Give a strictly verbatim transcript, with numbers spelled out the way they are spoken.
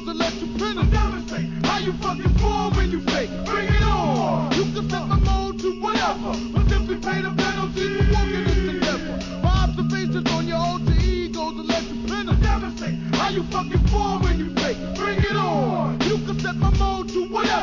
egos and let you penetrate. Demonstrate how you fucking form when you fake. Bring it on. You can set my mode to whatever, but simply pay the penalty for walking this endeavor. My observations on your alter egos and let you penetrate. Demonstrate how you fucking form when you fake. Bring it on. You can set my mode to whatever.